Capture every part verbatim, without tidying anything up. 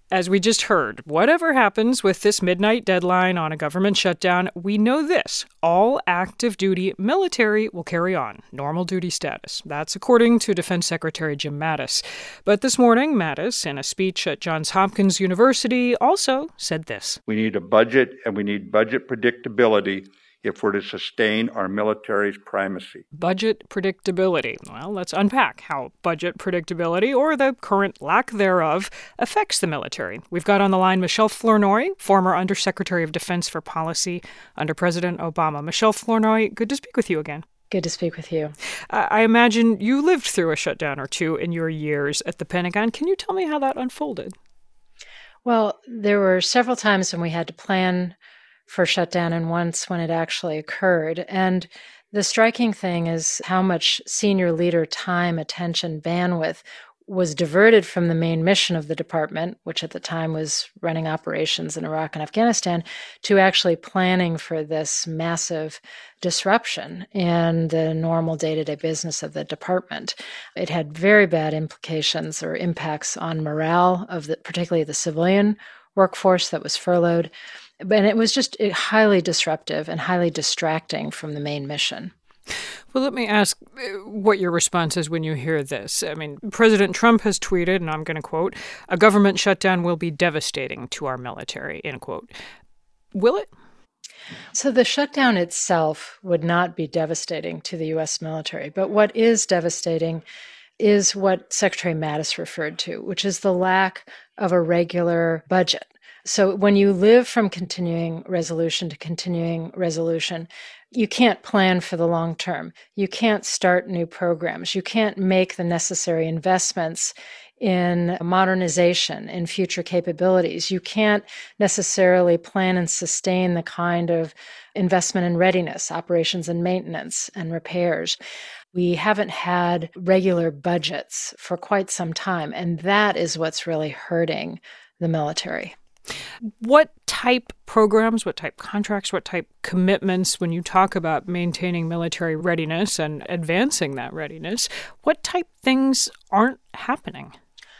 As we just heard, whatever happens with this midnight deadline on a government shutdown, we know this. All active duty military will carry on, normal duty status. That's according to Defense Secretary Jim Mattis. But this morning, Mattis, in a speech at Johns Hopkins University, also said this. We need a budget, and we need budget predictability if we're to sustain our military's primacy. Budget predictability. Well, let's unpack how budget predictability, or the current lack thereof, affects the military. We've got on the line Michelle Flournoy, former Undersecretary of Defense for Policy under President Obama. Michelle Flournoy, good to speak with you again. Good to speak with you. Uh, I imagine you lived through a shutdown or two in your years at the Pentagon. Can you tell me how that unfolded? Well, there were several times when we had to plan for shutdown and once when it actually occurred. And the striking thing is how much senior leader time, attention, bandwidth was diverted from the main mission of the department, which at the time was running operations in Iraq and Afghanistan, to actually planning for this massive disruption in the normal day-to-day business of the department. It had very bad implications or impacts on morale of the, particularly the civilian workforce that was furloughed. And it was just highly disruptive and highly distracting from the main mission. Well, let me ask what your response is when you hear this. I mean, President Trump has tweeted, and I'm going to quote, "A government shutdown will be devastating to our military," end quote. Will it? So the shutdown itself would not be devastating to the U S military. But what is devastating is what Secretary Mattis referred to, which is the lack of a regular budget. So when you live from continuing resolution to continuing resolution, you can't plan for the long term. You can't start new programs. You can't make the necessary investments in modernization, in future capabilities. You can't necessarily plan and sustain the kind of investment in readiness, operations and maintenance, and repairs. We haven't had regular budgets for quite some time, and that is what's really hurting the military. What type programs, what type contracts, what type commitments, when you talk about maintaining military readiness and advancing that readiness, what type things aren't happening?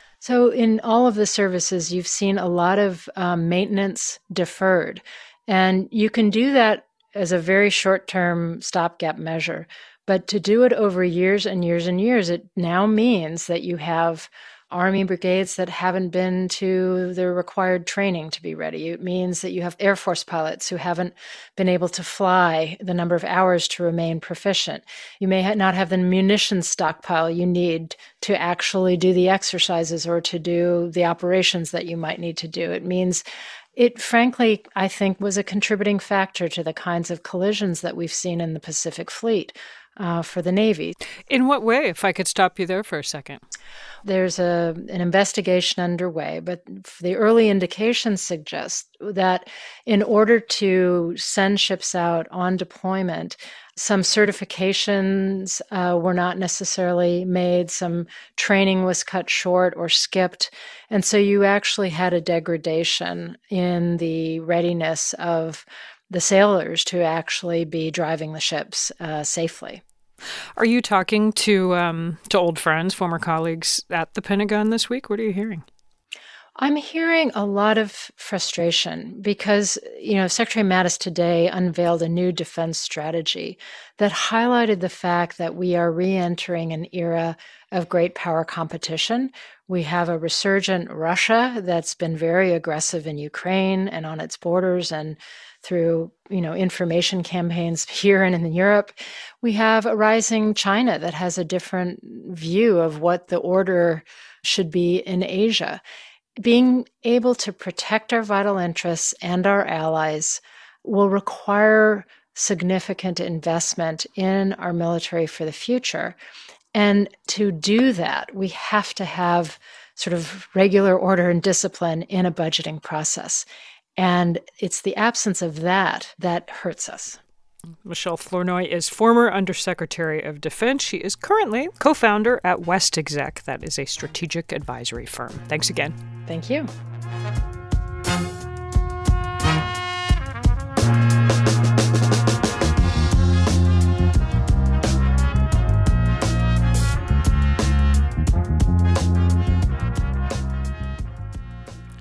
So in all of the services, you've seen a lot of um, maintenance deferred. And you can do that as a very short-term stopgap measure. But to do it over years and years and years, it now means that you have Army brigades that haven't been to the required training to be ready. It means that you have Air Force pilots who haven't been able to fly the number of hours to remain proficient. You may not have the munitions stockpile you need to actually do the exercises or to do the operations that you might need to do. It means it, frankly, I think, was a contributing factor to the kinds of collisions that we've seen in the Pacific Fleet uh, for the Navy. In what way, if I could stop you there for a second? There's a, an investigation underway, but the early indications suggest that in order to send ships out on deployment, some certifications uh, were not necessarily made, some training was cut short or skipped, and so you actually had a degradation in the readiness of the sailors to actually be driving the ships uh, safely. Are you talking to um, to old friends, former colleagues at the Pentagon this week? What are you hearing? I'm hearing a lot of frustration because, you know, Secretary Mattis today unveiled a new defense strategy that highlighted the fact that we are re-entering an era of great power competition. We have a resurgent Russia that's been very aggressive in Ukraine and on its borders and through, you know, information campaigns here and in Europe. We have a rising China that has a different view of what the order should be in Asia. Being able to protect our vital interests and our allies will require significant investment in our military for the future. And to do that, we have to have sort of regular order and discipline in a budgeting process. And it's the absence of that that hurts us. Michelle Flournoy is former Undersecretary of Defense. She is currently co-founder at WestExec. That is a strategic advisory firm. Thanks again. Thank you.